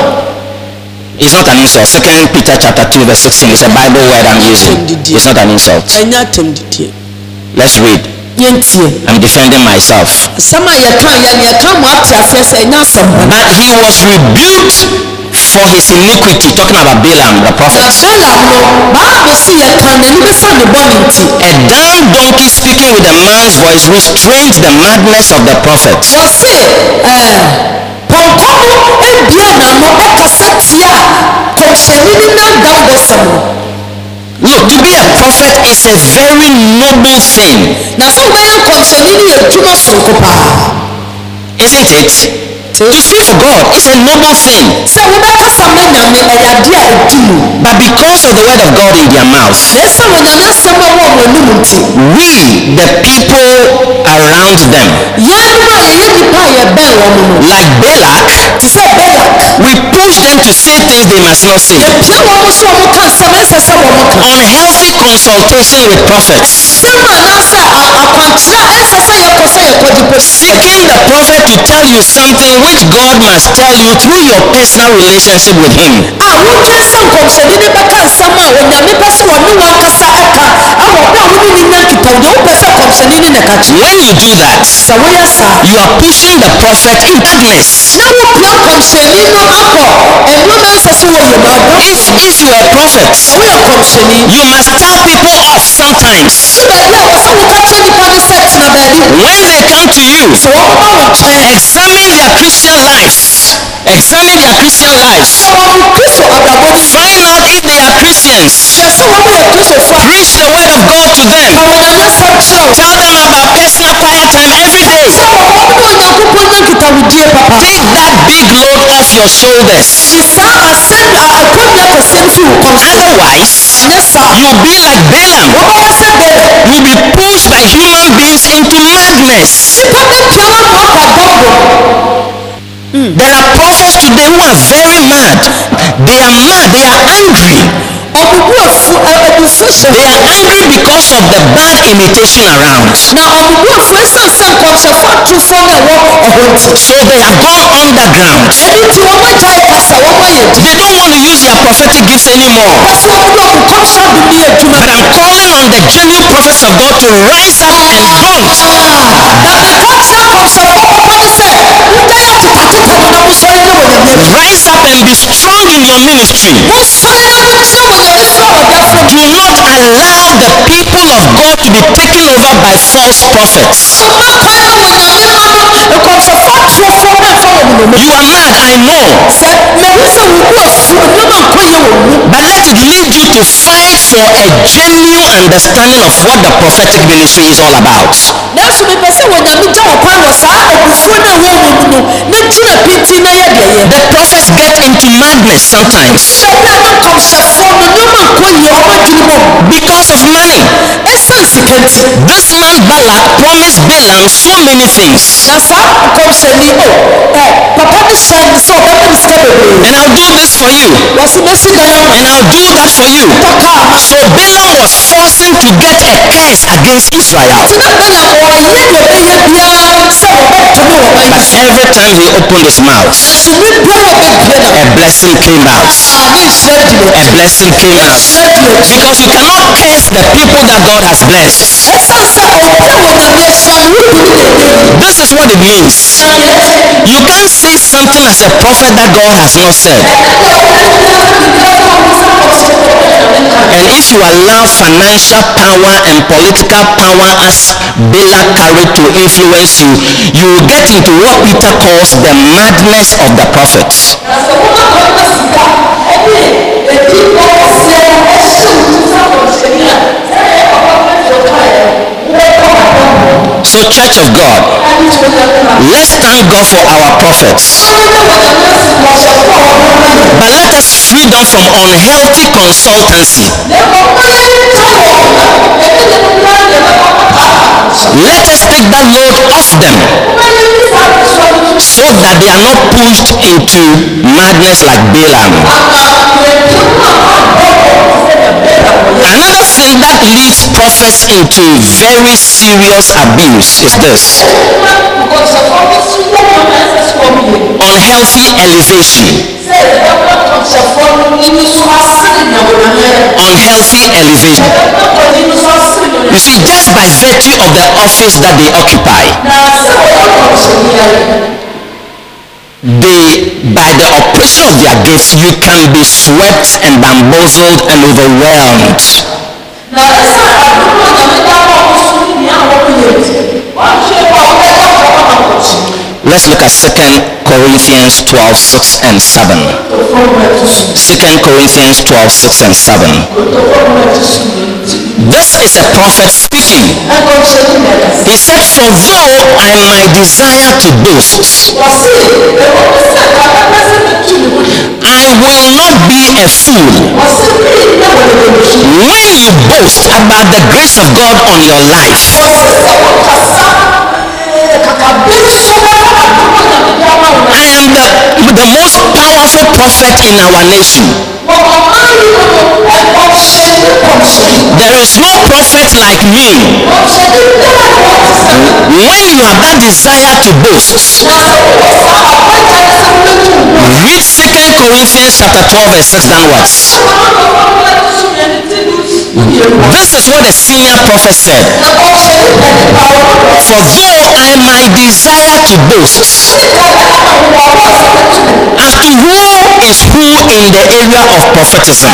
It's not an insult. Second Peter chapter two verse sixteen is a Bible word I'm using. It's not an insult. ɛnyɛ atɛm didie. Let's read. yɛntie. I'm defending myself. asɛm a yɛka yɛn yɛka mo ate aseɛ sɛ ɛnyɛ asɛm bɔ. But he was rebuked for his iniquity, talking about Balaam the prophet. na Balaam no baabu si yɛka n'ani bɛfa ne bɔ ne nti. A dumb donkey speaking with a man's voice restrained the madness of the prophet. wɔsi ɛɛ pɔnkɔ no ebia n'ano ɛkasa tia kɔmhyɛni ne n'adam bɔsɛm no. Look, to be a prophet is a very noble thing, na sɛ wɔbɛyɛ nkɔmhyɛni ne yɛ adwuma sonko paa. isn't it? To speak for God is a noble thing. sɛ wɔbɛkasa ma nyame ɛyɛ ade a ɛdi mu. But because of the word of God in their mouth, na ɛsɛ wɔ nyame asɛm a wɔ wɔn anim nti. we, the people around them, yɛn no a yɛyɛ nipa a yɛbɛn wɔn no. like Balak, te sɛ Balak. we push them to say things they must not say. yɛpia wɔn so wɔn ka nsɛm ɛsɛ sɛ wɔn ka. Unhealthy consultation with prophets. sɛm anaasɛ akwankyerɛ ɛsɛ sɛ yɛkɔ sɛ yɛkɔgye pɛ. Seeking the prophet to tell you something which God must tell you through your personal relationship with him. a wotwe sɛ nkɔmhyɛni ne bɛka nsɛm a onyame pɛ sɛ wɔne wɔn ankasa ɛka awɔ bɛ a wode ne nya nkitaho deɛ wopɛ sɛ nkɔmhyɛni ne na ɛka kyerɛ. When you do that, sɛ woyɛ saa you are pushing the prophet in darkness. na wopia nkɔmhyɛni no akɔ ɛnwoma ɛsɛ sɛ wɔyɛ mu adɔ. If if you are a prophet, sɛ woyɛ nkɔmhyɛni you must tell people off sometimes. so baabi a wɔ sɛ woka kyerɛ nipa no sɛ tena baabi. When they come to you, sɛ wɔbɛba wo nkyɛn examine their Christian life. Examine their Christian life. sɛ wɔn kristo abrabɔ no Find out if they are Christians. hwɛ sɛ wɔn yɛ kristofoɔ a Preach the word of God to them. ma wɔn nyame sɛm kyerɛ wo. Tell them about personal quiet time every day. sɛ wɔn wɔn ne onyankopɔn nya nkitahodie papa. Take that big load off your shoulders. yi saa asɛm a akɔnnwa kɛseɛ no fi wo kɔn so. Otherwise, anyɛ saa you'll be like Balaam. wɔbɛyɛ sɛ bɛrɛ. You'll be pushed by human beings into madness. nipa bɛpia ma ma ɔkɔ adɔbɔ. There are prophets today who are very mad. They are mad. They are angry. ɔbubu afu abufu hyɛ They are angry because of the bad imitation around. na ɔbubu afu esan sɛ nkɔmhyɛfo atufoɔ na ɛwɔ ɛhɔ nti. So they have gone underground. ɛni ti wɔn agya yi kasa wɔn ayɛ di. They don't want to use their prophetic gifts anymore. wɔsi wɔn de ɔmo kɔmhyɛ adi ni adwuma. But I'm calling on the genuine prophets of God to rise up and don't. na mi kɔ kyerɛ nkɔmhyɛfo papa yi sɛ wúdà yɛ tìpátìpá mu na mo sɔrɔ yɛ wɔ nyame ɛfɛ. Rise up and be strong in your ministry. mo sɔrɔ yɛ mo kyerɛ wɔ nyame fɛ wɔ dɛ fɛ. Do not allow the people of God to be taken over by false prophets. ɔmo akɔyɛ wɔ nyame ma no nkɔmhyɛfo atufoɔ bɛ fɛ wɔ mo You are mad, I know. sɛ mɛri sɛ wubu afu nneɛma nkɔyɛ wɔ mu. But let it lead you to fight for a genuine understanding of what the prophetic ministry is all about. nanso mepɛ sɛ wɔ nyame gya wɔ kwan wɔ saa abufuo no a ɛwɔ mu no na gyina pintin na yɛ deɛ yɛ. The prophets get into madness sometimes baabi a na nkɔmhyɛfoɔ no nneɛma nkɔ yie ɔmo adwene bɔ because of money. ɛsiane sika nti. This man Balak promised Balaam so many things. na saa nkɔmhyɛni o ɛ papa ne hyɛ ne sɛ ɔbɛma ne sika bebree. And I'll do this for you. wɔsi mesi dan ama. And I'll do that for you. tɔka ama. So Balaam was forcing to get a curse against Israel. tina bɛla ɔyɛ deɛ ɔbɛyɛ biara sɛ wɔbɛtumi wɔ ban But so. every time he opened his mouth, nanso ne biara ɔbɛbie na. a blessing came out. a ne nhyira di A n'akyi. blessing came out. nhyira di n'akyi. Because you cannot curse the people that God has blessed. ɛsiane sɛ ɔpɛ wɔ nyame ahyira no wotumi na ɛbɛyi. This is what it means. You can't say something as a prophet that God has not said. A then if you allow financial power and political power as Balak carried to influence you, you will get into what Peter calls the madness of the prophets. So, Church of God, let's thank God for our prophets. But let us free them from unhealthy consultancy. Let us take that load off them so that they are not pushed into madness like Balaam. Another thing that leads prophets into very serious abuse is this: unhealthy elevation. Unhealthy elevation. You see, just by virtue of the office that they occupy, they, by the operation of their gifts, you can be swept and bamboozled and overwhelmed. Let's look at Second Corinthians twelve, six and seven. Second Corinthians twelve, six and seven. This is a prophet speaking. He said, for though I might desire to boast, I will not be a fool. When you boast about the grace of God on your life, I am the, the most powerful prophet in our nation. There is no prophet like me. When you have that desire to boast, read Second Corinthians chapter twelve verse six downwards. This is what the senior prophet said. For though I might desire to boast, as to who is who in the area of prophetism,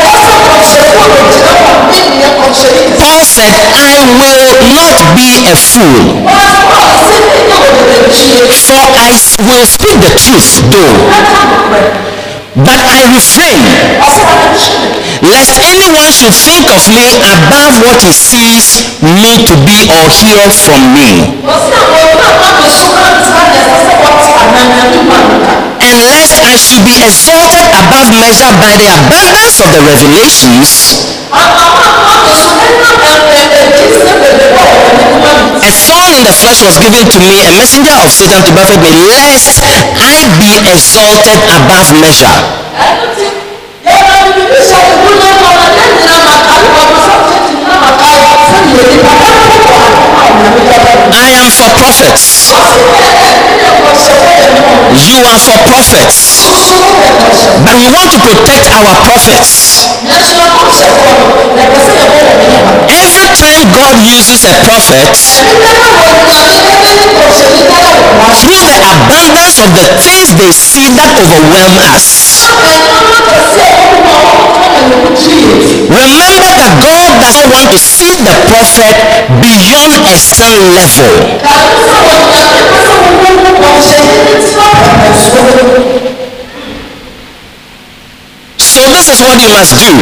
Paul said, I will not be a fool, for I will speak the truth though, but I refrain, lest anyone should think of me above what he sees me to be or hear from me, and lest I should be exalted above measure by the abundance of the revelations. A thorn in the flesh was given to me, a messenger of Satan to buffet me, lest I be exalted above measure. I am for prophets. You are for prophets. But we want to protect our prophets. Every time God uses a prophet, through the abundance of the things they see that overwhelm us, remember that God doesn't want to see the prophet beyond a certain level. So this is what you must do.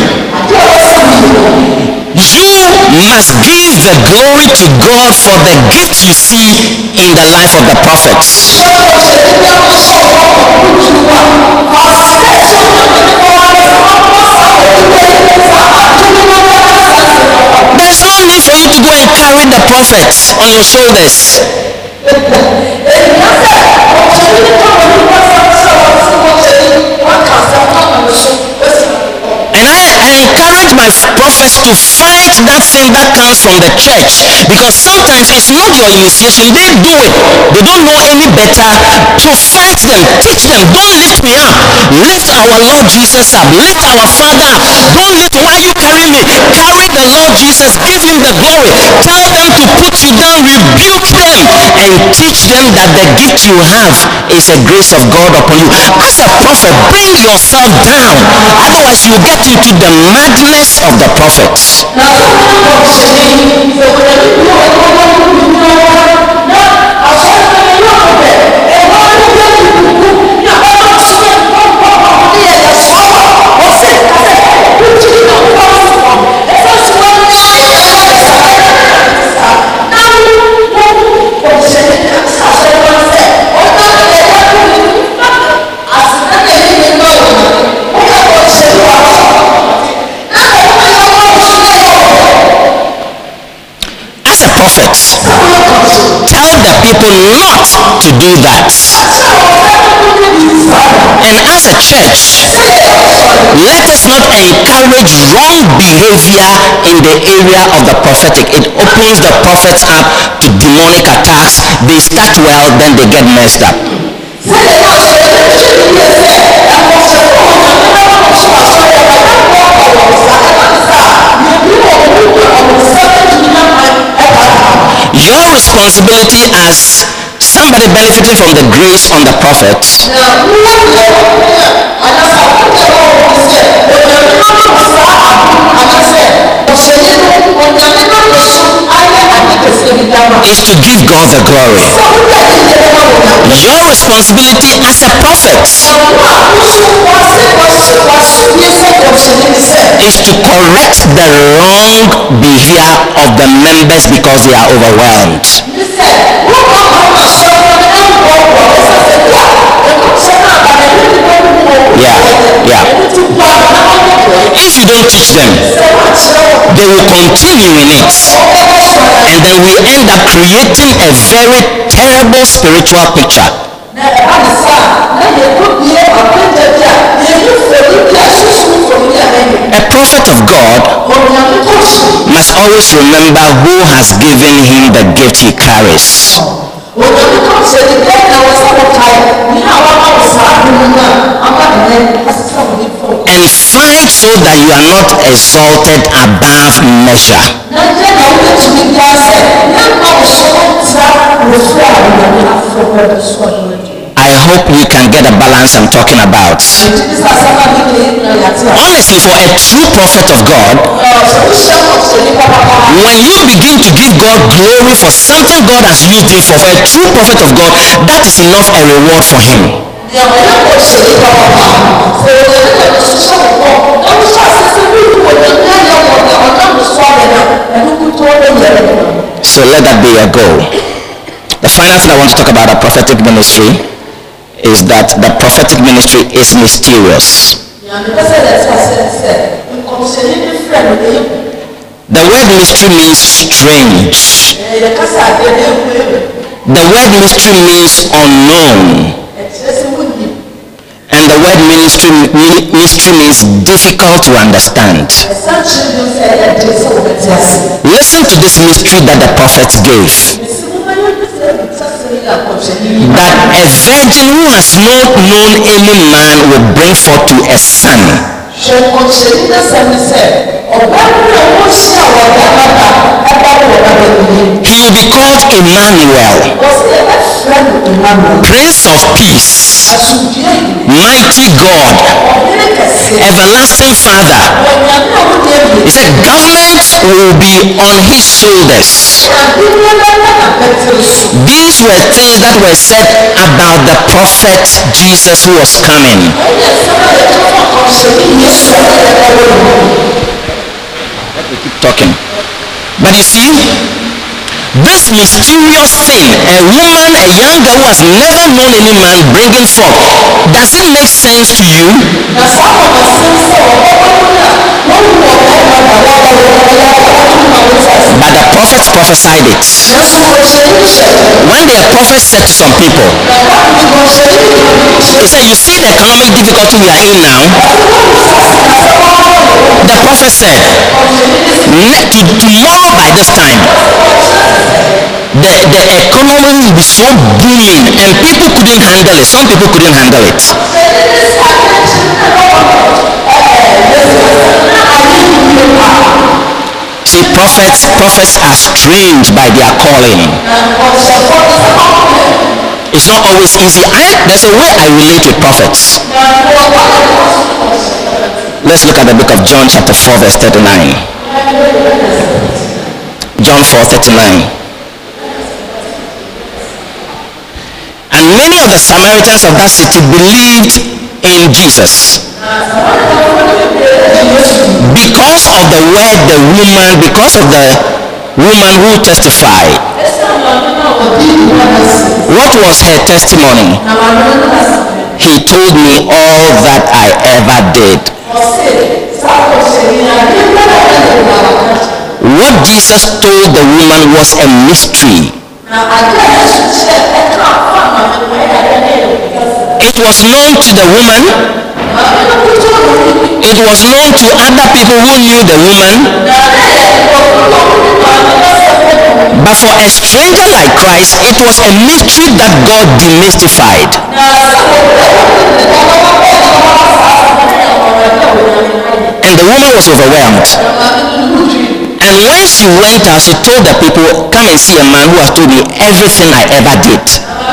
You must give the glory to God for the gift you see in the life of the prophets. There's no need for you to go and carry the prophets on your shoulders. And I, I encourage my prophets to fight that thing that comes from the church, because sometimes it's not your initiation. They do it. They don't know any better. So fight them. Teach them. Don't lift me up. Lift our Lord Jesus up. Lift our Father up. Don't lift. Why are you carrying me? Carry the Lord Jesus. Give him the glory. Tell them to put you down. Rebuke them. them and teach them that the gift you have is a grace of God upon you. As a prophet, bring yourself down. Otherwise, you get into the madness of the prophets. Tell the people not to do that. And as a church, let us not encourage wrong behavior in the area of the prophetic. It opens the prophets up to demonic attacks. They start well, then they get messed up. Your responsibility as somebody benefiting from the grace on the prophet is to give God the glory. Your responsibility as a prophet is to correct the wrong behavior of the members because they are overwhelmed. Yeah, yeah. If you don't teach them, they will continue in it. And then we end up creating a very terrible spiritual picture. A prophet of God must always remember who has given him the gift he carries. And fight so that you are not exalted above measure. I hope you can get a balance I'm talking about. Honestly, for a true prophet of God, when you begin to give God glory for something God has used him for, for a true prophet of God, that is enough a reward for him. So let that be your goal. The final thing I want to talk about our prophetic ministry is that the prophetic ministry is mysterious. The word mystery means strange. The word mystery means unknown. And the word ministry, mystery means difficult to understand. Listen to this mystery that the prophets gave. That a virgin who has not known any man will bring forth to a son. He will be called Emmanuel, Prince of Peace, Mighty God, Everlasting Father. He said government will be on his shoulders. These were things that were said about the prophet Jesus who was coming. Let me keep talking. But you see, this mysterious thing, a woman, a young girl who has never known any man bringing forth, does it make sense to you? But the prophets prophesied it. One day a prophet said to some people, he said, you see the economic difficulty we are in now? The prophet said, to tomorrow by this time, the, the economy will be so booming and people couldn't handle it. Some people couldn't handle it. See, prophets, prophets are strange by their calling. It's not always easy. I, there's a way I relate with prophets. Let's look at the book of John chapter four verse thirty-nine. John four thirty-nine. And many of the Samaritans of that city believed in Jesus because of the word the woman, because of the woman who testified. What was her testimony? He told me all that I ever did. What Jesus told the woman was a mystery. It was known to the woman. It was known to other people who knew the woman. But for a stranger like Christ, it was a mystery that God demystified. And the woman was overwhelmed. And when she went out, she told the people, come and see a man who has told me everything I ever did.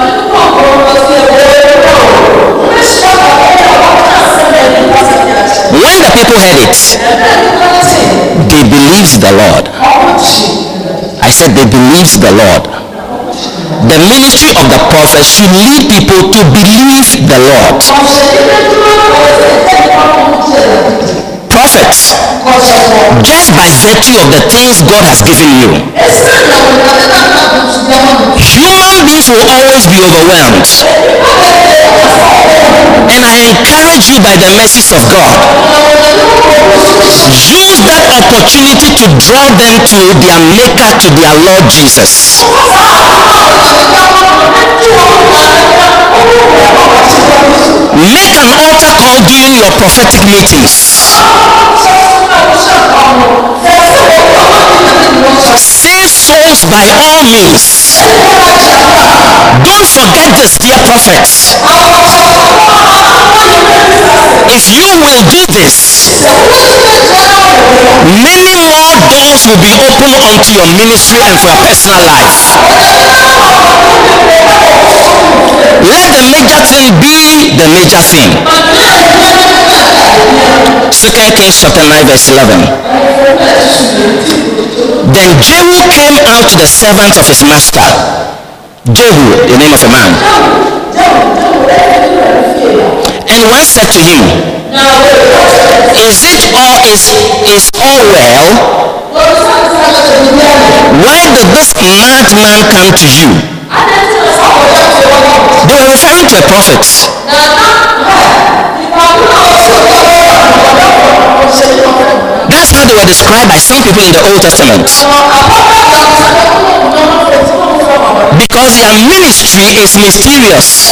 When the people heard it, they believed the Lord. I said they believed the Lord. The ministry of the prophet should lead people to believe the Lord. Prophets, just by virtue of the things God has given you, human beings will always be overwhelmed. And I encourage you by the mercies of God, use that opportunity to draw them to their Maker, to their Lord Jesus. Make an altar call during your prophetic meetings. Save souls by all means. Don't forget this, dear prophets. If you will do this, many more doors will be opened unto your ministry and for your personal life. Let the major thing be the major thing. Second Kings chapter nine verse eleven. Then Jehu came out to the servants of his master. Jehu, the name of a man. And one said to him, Is it all is is all well? Why did this madman come to you? They were referring to a prophet. That's how they were described by some people in the Old Testament. Because their ministry is mysterious.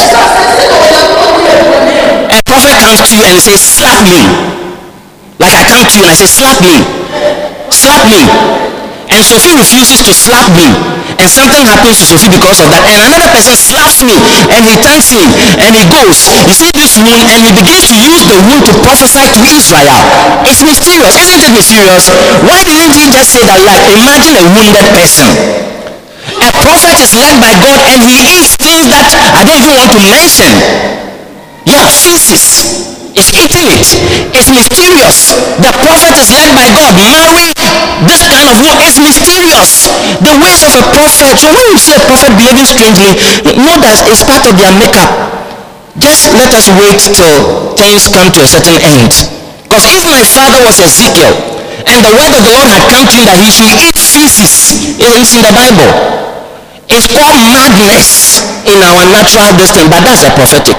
A prophet comes to you and says, slap me. Like I come to you and I say, slap me. Slap me. And Sophie refuses to slap me. And something happens to Sophie because of that. And another person slaps me and he thanks me and he goes. You see this wound and he begins to use the wound to prophesy to Israel. It's mysterious. Isn't it mysterious? Why didn't he just say that? Like, imagine a wounded person. A prophet is led by God and he eats things that I don't even want to mention. Yeah, feces. Is eating it. It's mysterious. The prophet is led by God. Marry this kind of woman is mysterious. The ways of a prophet. So when you see a prophet behaving strangely, know that it's part of their makeup. Just let us wait till things come to a certain end. Because if my father was Ezekiel and the word of the Lord had come to him that he should eat feces, it's in the Bible. It's called madness in our natural distance, but that's a prophetic.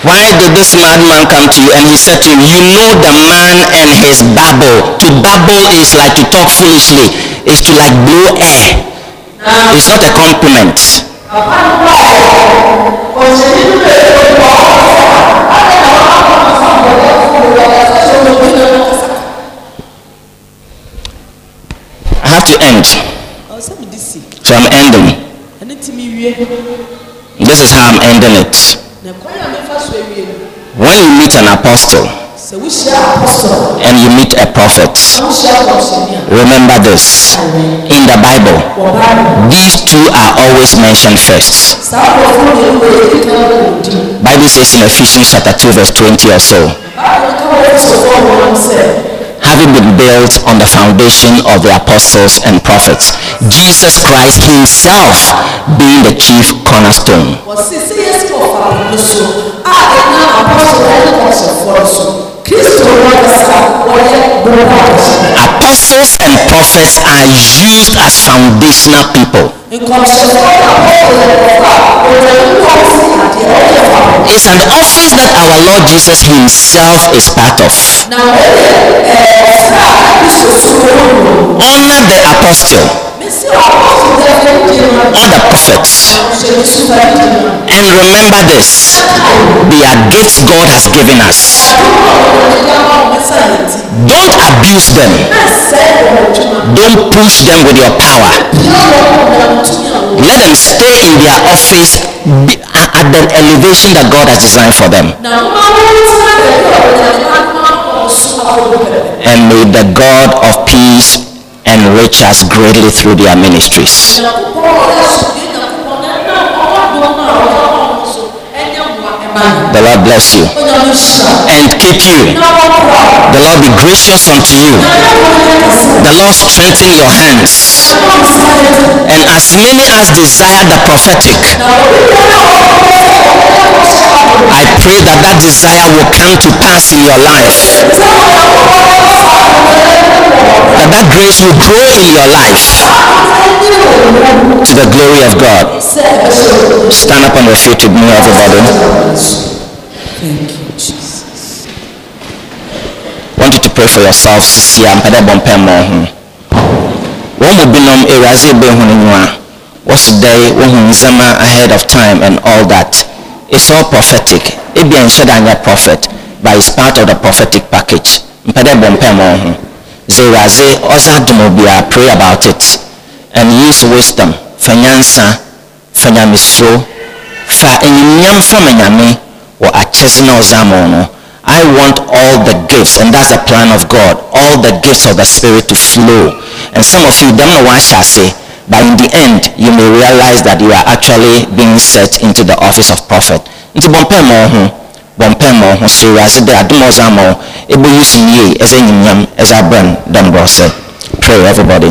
Why did this madman come to you? And he said to him, you know the man and his babble. To babble is like to talk foolishly. It's to like blow air. It's not a compliment. I have to end. So I'm ending. This is how I'm ending it. When you meet an apostle and you meet a prophet, remember this. In the Bible, these two are always mentioned first. Bible says in Ephesians chapter two verse twenty or so, having been built on the foundation of the apostles and prophets, Jesus Christ himself being the chief cornerstone. Apostles and prophets are used as foundational people. It's an office that our Lord Jesus himself is part of. Honor the apostle or the prophets, and remember this: they are gifts God has given us. Don't abuse them. Don't push them with your power. Let them stay in their office at the elevation that God has designed for them. And may the God of peace enrich us greatly through their ministries. The Lord bless you and keep you. The Lord be gracious unto you. The Lord strengthen your hands. And as many as desire the prophetic, I pray that that desire will come to pass in your life. That that grace will grow in your life to the glory of God. Stand up on your feet with me, everybody. Thank you, Jesus. I want you to pray for yourselves. One will be known what's the day when ahead of time and all that. It's all prophetic. It be a prophet, but it's part of the prophetic package. Zeraze Ozadumobia, pray about it and use wisdom. Fanyansa, Fanyamisro, Fa Enyam Famanyame, or Achesina Ozamono. I want all the gifts, and that's the plan of God, all the gifts of the Spirit to flow. And some of you don't know what I shall say, but in the end, you may realize that you are actually being set into the office of prophet. Into Bompemo, Bompemo, Sirazi, the Adumozamo, Ebu Yusinye, as a Yam, as a brand, Dambrose. Pray, everybody.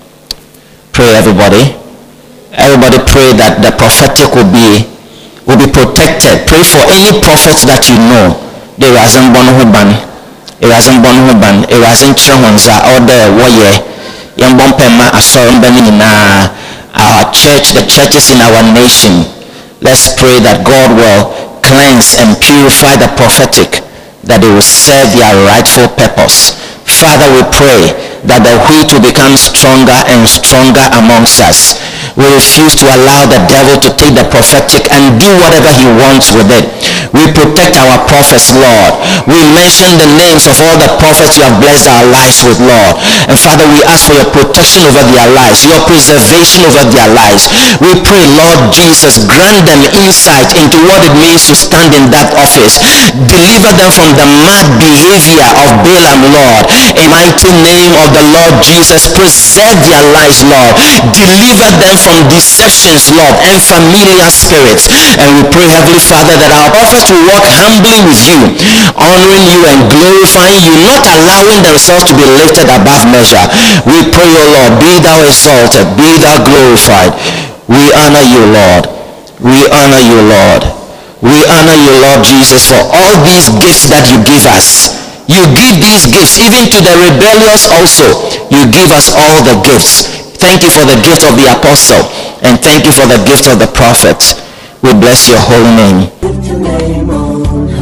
Pray, everybody. Everybody pray that the prophetic will be will be protected. Pray for any prophets that you know. There wasn't Bonohuban, it wasn't Bonohuban, it wasn't Chahonza, or the Waye, Young Bompema, Asoran Benina, our church, the churches in our nation. Let's pray that God will cleanse and purify the prophetic, that they will serve their rightful purpose. Father, we pray that the wheat will become stronger and stronger amongst us. We refuse to allow the devil to take the prophetic and do whatever he wants with it. We protect our prophets, Lord. We mention the names of all the prophets you have blessed our lives with, Lord. And Father, we ask for your protection over their lives, your preservation over their lives. We pray, Lord Jesus, grant them insight into what it means to stand in that office. Deliver them from the mad behavior of Balaam, Lord. In the mighty name of the Lord Jesus, preserve their lives, Lord. Deliver them from deceptions, Lord, and familiar spirits. And we pray, Heavenly Father, that our prophets will walk humbly with you, honoring you and glorifying you, not allowing themselves to be lifted above measure. We pray, O Lord, be thou exalted, be thou glorified. We honor you, Lord. We honor you, Lord. We honor you, Lord Jesus, for all these gifts that you give us. You give these gifts even to the rebellious also. You give us all the gifts. Thank you for the gift of the apostle, and thank you for the gift of the prophet. We bless your holy name.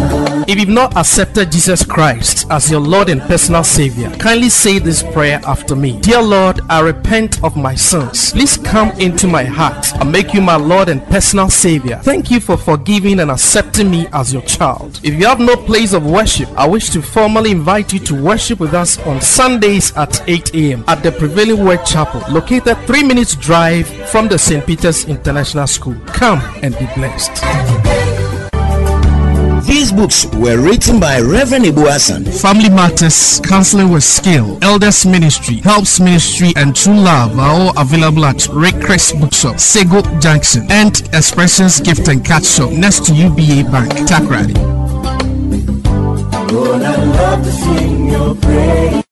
not accepted Jesus Christ as your Lord and personal Savior, kindly say this prayer after me. Dear Lord, I repent of my sins. Please come into my heart and make you my Lord and personal Savior. Thank you for forgiving and accepting me as your child. If you have no place of worship, I wish to formally invite you to worship with us on Sundays at eight a.m. at the Prevailing Word Chapel, located three minutes drive from the Saint Peter's International School. Come and be blessed. These books were written by Reverend Ibu Hassan. Family Matters, Counseling with Skill, Elders Ministry, Helps Ministry, and True Love are all available at Rick Chris Bookshop, Sego Junction, and Expressions Gift and Catch Shop next to U B A Bank, Takrady. Lord, I love to sing your praise.